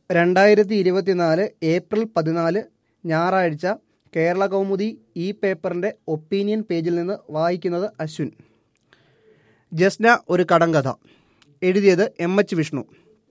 2024 April 14 ഞായറാഴ്ച കേരള കൗമുദി ഈ പേപ്പറിൻ്റെ ഒപ്പീനിയൻ പേജിൽ നിന്ന് വായിക്കുന്നത് അശ്വിൻ. ജസ്ന ഒരു കടങ്കഥ. എഴുതിയത് എച്ച് വിഷ്ണു.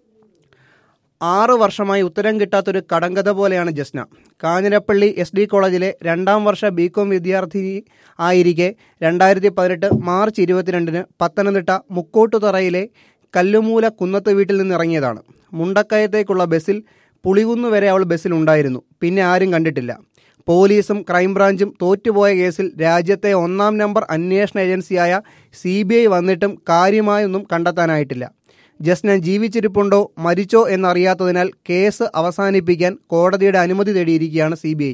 6 വർഷമായി ഉത്തരം കിട്ടാത്തൊരു കടങ്കഥ പോലെയാണ് ജസ്ന. കാഞ്ഞിരപ്പള്ളി SD കോളേജിലെ 2ാം വർഷ BCom വിദ്യാർത്ഥിനി ആയിരിക്കെ 2018 മാർച്ച് 22 പത്തനംതിട്ട മുക്കോട്ടുതറയിലെ കല്ലുമൂല കുന്നത്ത് വീട്ടിൽ നിന്നിറങ്ങിയതാണ്. മുണ്ടക്കയത്തേക്കുള്ള ബസ്സിൽ പുളികുന്ന് വരെ അവൾ ബസ്സിലുണ്ടായിരുന്നു. പിന്നെ ആരും കണ്ടിട്ടില്ല. പോലീസും ക്രൈംബ്രാഞ്ചും തോറ്റുപോയ കേസിൽ രാജ്യത്തെ 1ാം നമ്പർ അന്വേഷണ ഏജൻസിയായ CBI വന്നിട്ടും കാര്യമായൊന്നും കണ്ടെത്താനായിട്ടില്ല. ജസ്ന ജീവിച്ചിരിപ്പുണ്ടോ മരിച്ചോ എന്നറിയാത്തതിനാൽ കേസ് അവസാനിപ്പിക്കാൻ കോടതിയുടെ അനുമതി തേടിയിരിക്കുകയാണ് CBI.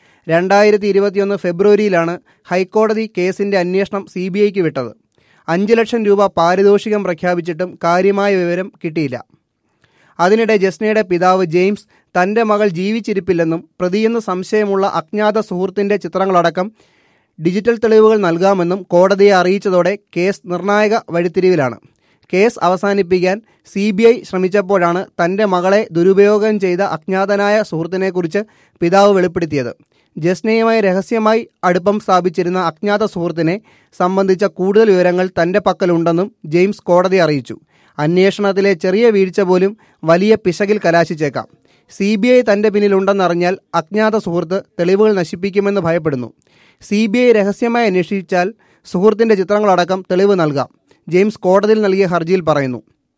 2021 ഫെബ്രുവരിയിലാണ് ഹൈക്കോടതി കേസിൻ്റെ അന്വേഷണം CBIക്ക് വിട്ടത്. 5 ലക്ഷം രൂപ പാരിതോഷികം പ്രഖ്യാപിച്ചിട്ടും കാര്യമായ വിവരം കിട്ടിയില്ല. അതിനിടെ ജസ്നയുടെ പിതാവ് ജെയിംസ് തൻ്റെ മകൾ ജീവിച്ചിരിപ്പില്ലെന്നും പ്രതിയെന്ന് സംശയമുള്ള അജ്ഞാത സുഹൃത്തിൻ്റെ ചിത്രങ്ങളടക്കം ഡിജിറ്റൽ തെളിവുകൾ നൽകാമെന്നും കോടതിയെ അറിയിച്ചതോടെ കേസ് നിർണായക വഴിത്തിരിവിലാണ്. കേസ് അവസാനിപ്പിക്കാൻ CBI ശ്രമിച്ചപ്പോഴാണ് തൻ്റെ മകളെ ദുരുപയോഗം ചെയ്ത അജ്ഞാതനായ സുഹൃത്തിനെക്കുറിച്ച് പിതാവ് വെളിപ്പെടുത്തിയത്. ജസ്നയുമായി രഹസ്യമായി അടുപ്പം സ്ഥാപിച്ചിരുന്ന അജ്ഞാത സുഹൃത്തിനെ സംബന്ധിച്ച കൂടുതൽ വിവരങ്ങൾ തൻ്റെ പക്കലുണ്ടെന്നും ജെയിംസ് കോടതിയെ അറിയിച്ചു. അന്വേഷണത്തിലെ ചെറിയ വീഴ്ച പോലും വലിയ പിശകിൽ കലാശിച്ചേക്കാം. CBI തൻ്റെ പിന്നിലുണ്ടെന്നറിഞ്ഞാൽ അജ്ഞാത സുഹൃത്ത് തെളിവുകൾ നശിപ്പിക്കുമെന്ന് ഭയപ്പെടുന്നു. CBI രഹസ്യമായി അന്വേഷിച്ചാൽ സുഹൃത്തിൻ്റെ ചിത്രങ്ങളടക്കം തെളിവ് നൽകാം, ജെയിംസ് കോടതിയിൽ നൽകിയ ഹർജിയിൽ പറയുന്നു.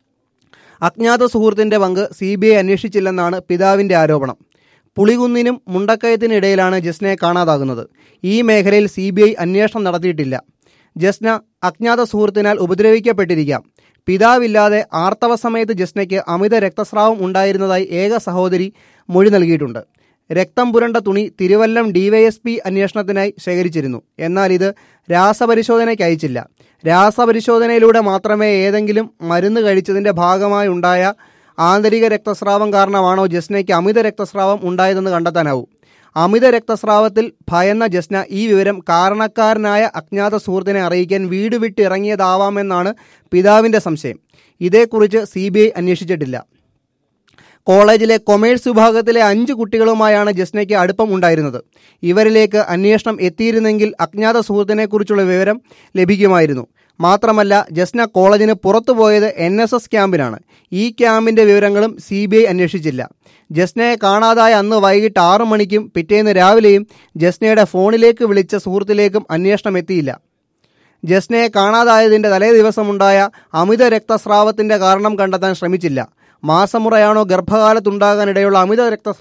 അജ്ഞാത സുഹൃത്തിൻ്റെ പങ്ക് CBI അന്വേഷിച്ചില്ലെന്നാണ് പിതാവിൻ്റെ ആരോപണം. പുളികുന്നിനും മുണ്ടക്കയത്തിനിടയിലാണ് ജസ്നയെ കാണാതാകുന്നത്. ഈ മേഖലയിൽ CBI അന്വേഷണം നടത്തിയിട്ടില്ല. ജസ്ന അജ്ഞാത സുഹൃത്തിനാൽ ഉപദ്രവിക്കപ്പെട്ടിരിക്കാം. പിതാവില്ലാതെ ആർത്തവ സമയത്ത് ജസ്നയ്ക്ക് അമിത രക്തസ്രാവം ഉണ്ടായിരുന്നതായി ഏക സഹോദരി മൊഴി നൽകിയിട്ടുണ്ട്. രക്തം പുരണ്ട തുണി തിരുവല്ലം DYSP അന്വേഷണത്തിനായി ശേഖരിച്ചിരുന്നു. എന്നാൽ ഇത് രാസപരിശോധനയ്ക്ക് അയച്ചില്ല. രാസപരിശോധനയിലൂടെ മാത്രമേ ഏതെങ്കിലും മരുന്ന് കഴിച്ചതിൻ്റെ ഭാഗമായി ഉണ്ടായ ആന്തരിക രക്തസ്രാവം കാരണമാണോ ജസ്നയ്ക്ക് അമിത രക്തസ്രാവം ഉണ്ടായതെന്ന് കണ്ടെത്താനാവൂ. അമിത രക്തസ്രാവത്തിൽ ഭയന്ന ജസ്ന ഈ വിവരം കാരണക്കാരനായ അജ്ഞാത സുഹൃത്തിനെ അറിയിക്കാൻ വീട് വിട്ടിറങ്ങിയതാവാമെന്നാണ് പിതാവിൻ്റെ സംശയം. ഇതേക്കുറിച്ച് CBI അന്വേഷിച്ചിട്ടില്ല. കോളേജിലെ കൊമേഴ്സ് വിഭാഗത്തിലെ 5 കുട്ടികളുമായാണ് ജസ്നയ്ക്ക് അടുപ്പം ഉണ്ടായിരുന്നത്. ഇവരിലേക്ക് അന്വേഷണം എത്തിയിരുന്നെങ്കിൽ അജ്ഞാത സുഹൃത്തിനെക്കുറിച്ചുള്ള വിവരം ലഭിക്കുമായിരുന്നു. മാത്രമല്ല, ജസ്ന കോളേജിന് പുറത്തുപോയത് NSS ക്യാമ്പിനാണ്. ഈ ക്യാമ്പിൻ്റെ വിവരങ്ങളും CBI അന്വേഷിച്ചില്ല. ജസ്നയെ കാണാതായ അന്ന് വൈകിട്ട് 6 മണിക്കും പിറ്റേന്ന് രാവിലെയും ജസ്നയുടെ ഫോണിലേക്ക് വിളിച്ച സുഹൃത്തിലേക്കും അന്വേഷണം എത്തിയില്ല. ജസ്നയെ കാണാതായതിൻ്റെ തലേ ദിവസമുണ്ടായ അമിത രക്തസ്രാവത്തിൻ്റെ കാരണം കണ്ടെത്താൻ ശ്രമിച്ചില്ല. മാസമുറയാണോ ഗർഭകാലത്തുണ്ടാകാനിടയുള്ള അമിത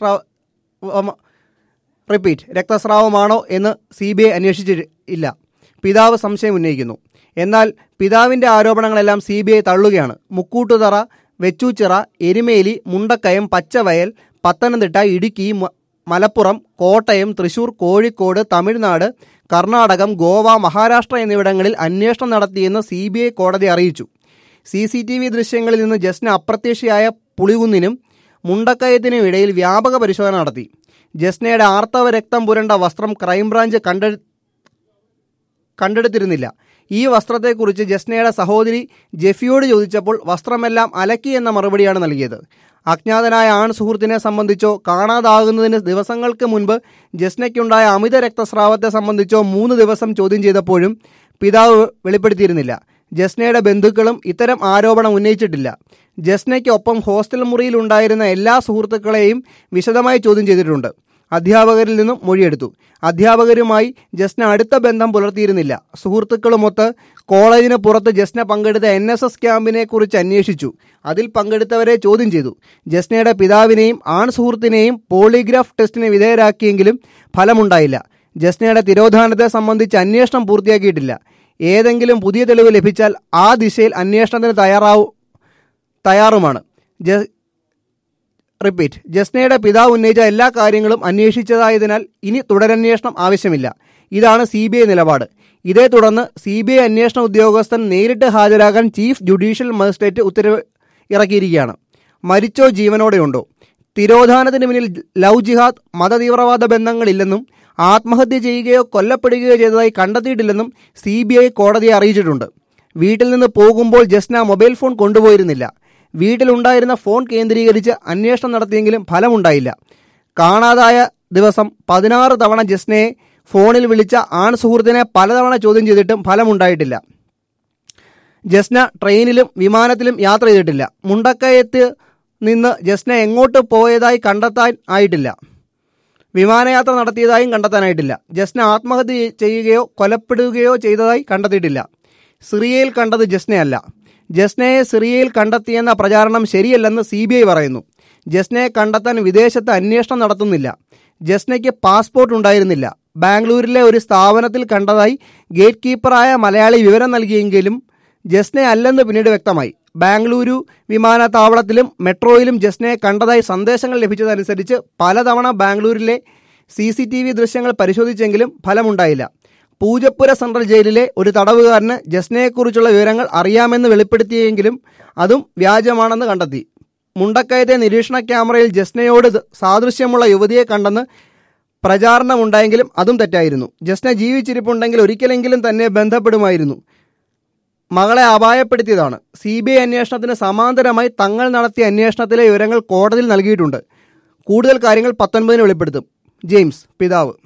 രക്തസ്രാവമാണോ എന്ന് CBI അന്വേഷിച്ചില്ല. പിതാവ് സംശയം ഉന്നയിക്കുന്നു. എന്നാൽ പിതാവിൻ്റെ ആരോപണങ്ങളെല്ലാം CBI തള്ളുകയാണ്. മുക്കൂട്ടുതറ, വെച്ചൂച്ചിറ, എരുമേലി, മുണ്ടക്കയം, പച്ചവയൽ, പത്തനംതിട്ട, ഇടുക്കി, മലപ്പുറം, കോട്ടയം, തൃശൂർ, കോഴിക്കോട്, തമിഴ്നാട്, കർണാടകം, ഗോവ, മഹാരാഷ്ട്ര എന്നിവിടങ്ങളിൽ അന്വേഷണം നടത്തിയെന്ന് CBI കോടതി അറിയിച്ചു. CCTV ദൃശ്യങ്ങളിൽ നിന്ന് ജസ്ന അപ്രത്യക്ഷയായ പുളികുന്നിനും മുണ്ടക്കയത്തിനും ഇടയിൽ വ്യാപക പരിശോധന നടത്തി. ജസ്നയുടെ ആർത്തവ രക്തം പുരണ്ട വസ്ത്രം ക്രൈംബ്രാഞ്ച് കണ്ടെടുത്തിരുന്നില്ല. ഈ വസ്ത്രത്തെക്കുറിച്ച് ജസ്നയുടെ സഹോദരി ജെഫിയോട് ചോദിച്ചപ്പോൾ വസ്ത്രമെല്ലാം അലക്കി എന്ന മറുപടിയാണ് നൽകിയത്. അജ്ഞാതനായ ആൺ സുഹൃത്തിനെ സംബന്ധിച്ചോ കാണാതാകുന്നതിന് ദിവസങ്ങൾക്ക് മുൻപ് ജസ്നയ്ക്കുണ്ടായ അമിത രക്തസ്രാവത്തെ സംബന്ധിച്ചോ 3 ദിവസം ചോദ്യം ചെയ്തപ്പോഴും പിതാവ് വെളിപ്പെടുത്തിയിരുന്നില്ല. ജസ്നയുടെ ബന്ധുക്കളും ഇത്തരം ആരോപണം ഉന്നയിച്ചിട്ടില്ല. ജസ്നയ്ക്ക് ഒപ്പം ഹോസ്റ്റൽ മുറിയിലുണ്ടായിരുന്ന എല്ലാ സുഹൃത്തുക്കളെയും വിശദമായി ചോദ്യം ചെയ്തിട്ടുണ്ട്. അധ്യാപകരിൽ നിന്നും മൊഴിയെടുത്തു. അധ്യാപകരുമായി ജസ്ന അടുത്ത ബന്ധം പുലർത്തിയിരുന്നില്ല. സുഹൃത്തുക്കളുമൊത്ത് കോളേജിന് പുറത്ത് ജസ്ന പങ്കെടുത്ത NSS ക്യാമ്പിനെ കുറിച്ച് അന്വേഷിച്ചു. അതിൽ പങ്കെടുത്തവരെ ചോദ്യം ചെയ്തു. ജസ്നയുടെ പിതാവിനെയും ആൺ സുഹൃത്തിനെയും പോളിഗ്രാഫ് ടെസ്റ്റിന് വിധേയരാക്കിയെങ്കിലും ഫലമുണ്ടായില്ല. ജസ്നയുടെ തിരോധാനത്തെ സംബന്ധിച്ച് അന്വേഷണം പൂർത്തിയാക്കിയിട്ടില്ല. ഏതെങ്കിലും പുതിയ തെളിവ് ലഭിച്ചാൽ ആ ദിശയിൽ അന്വേഷണത്തിന് തയ്യാറുമാണ്. ജസ്നയുടെ പിതാവ് ഉന്നയിച്ച എല്ലാ കാര്യങ്ങളും അന്വേഷിച്ചതായതിനാൽ ഇനി തുടരന്വേഷണം ആവശ്യമില്ല. ഇതാണ് CBI നിലപാട്. ഇതേ തുടർന്ന് CBI അന്വേഷണ ഉദ്യോഗസ്ഥൻ നേരിട്ട് ഹാജരാകാൻ ചീഫ് ജുഡീഷ്യൽ മജിസ്ട്രേറ്റ് ഉത്തരവ് ഇറക്കിയിരിക്കുകയാണ്. മരിച്ചോ ജീവനോടെയുണ്ടോ? തിരോധാനത്തിന് പിന്നിൽ ലവ് ജിഹാദ്, മതതീവ്രവാദ ബന്ധങ്ങളില്ലെന്നും ആത്മഹത്യ ചെയ്യുകയോ കൊല്ലപ്പെടുകയോ ചെയ്തതായി കണ്ടെത്തിയിട്ടില്ലെന്നും CBI കോടതിയെ അറിയിച്ചിട്ടുണ്ട്. വീട്ടിൽ നിന്ന് പോകുമ്പോൾ ജസ്ന മൊബൈൽ ഫോൺ കൊണ്ടുപോയിരുന്നില്ല. വീട്ടിലുണ്ടായിരുന്ന ഫോൺ കേന്ദ്രീകരിച്ച് അന്വേഷണം നടത്തിയെങ്കിലും ഫലമുണ്ടായില്ല. കാണാതായ ദിവസം 16 തവണ ജസ്നയെ ഫോണിൽ വിളിച്ച ആൺ സുഹൃത്തിനെ പലതവണ ചോദ്യം ചെയ്തിട്ടും ഫലമുണ്ടായിട്ടില്ല. ജസ്ന ട്രെയിനിലും വിമാനത്തിലും യാത്ര ചെയ്തിട്ടില്ല. മുണ്ടക്കയത്ത് നിന്ന് ജസ്ന എങ്ങോട്ട് പോയതായി കണ്ടെത്താൻ ആയിട്ടില്ല. വിമാനയാത്ര നടത്തിയതായും കണ്ടെത്താനായിട്ടില്ല. ജസ്ന ആത്മഹത്യ ചെയ്യുകയോ കൊലപ്പെടുകയോ ചെയ്തതായി കണ്ടെത്തിയിട്ടില്ല. സിറിയയിൽ കണ്ടത് ജസ്നയല്ല. ജസ്നയെ സിറിയയിൽ കണ്ടെത്തിയെന്ന പ്രചാരണം ശരിയല്ലെന്ന് CBI പറയുന്നു. ജസ്നയെ കണ്ടെത്താൻ വിദേശത്ത് അന്വേഷണം നടത്തുന്നില്ല. ജസ്നയ്ക്ക് പാസ്പോർട്ട് ഉണ്ടായിരുന്നില്ല. ബാംഗ്ലൂരിലെ ഒരു സ്ഥാപനത്തിൽ കണ്ടതായി ഗേറ്റ് കീപ്പറായ മലയാളി വിവരം നൽകിയെങ്കിലും ജസ്ന അല്ലെന്ന് പിന്നീട് വ്യക്തമായി. ബാംഗ്ലൂരു വിമാനത്താവളത്തിലും മെട്രോയിലും ജസ്നയെ കണ്ടതായി സന്ദേശങ്ങൾ ലഭിച്ചതനുസരിച്ച് പലതവണ ബാംഗ്ലൂരിലെ CCTV ദൃശ്യങ്ങൾ പരിശോധിച്ചെങ്കിലും ഫലമുണ്ടായില്ല. പൂജപ്പുര സെൻട്രൽ ജയിലിലെ ഒരു തടവുകാരന് ജസ്നയെക്കുറിച്ചുള്ള വിവരങ്ങൾ അറിയാമെന്ന് വെളിപ്പെടുത്തിയെങ്കിലും അതും വ്യാജമാണെന്ന് കണ്ടെത്തി. മുണ്ടക്കയത്തെ നിരീക്ഷണ ക്യാമറയിൽ ജസ്നയോട് സാദൃശ്യമുള്ള യുവതിയെ കണ്ടെന്ന് പ്രചാരണമുണ്ടായെങ്കിലും അതും തെറ്റായിരുന്നു. ജസ്ന ജീവിച്ചിരിപ്പുണ്ടെങ്കിൽ ഒരിക്കലെങ്കിലും തന്നെ ബന്ധപ്പെടുമായിരുന്നു. മകളെ അപായപ്പെടുത്തിയതാണ്. CBI അന്വേഷണത്തിന് സമാന്തരമായി തങ്ങൾ നടത്തിയ അന്വേഷണത്തിലെ വിവരങ്ങൾ കോടതിയിൽ നൽകിയിട്ടുണ്ട്. കൂടുതൽ കാര്യങ്ങൾ 19-ന് വെളിപ്പെടുത്തും. ജെയിംസ്, പിതാവ്.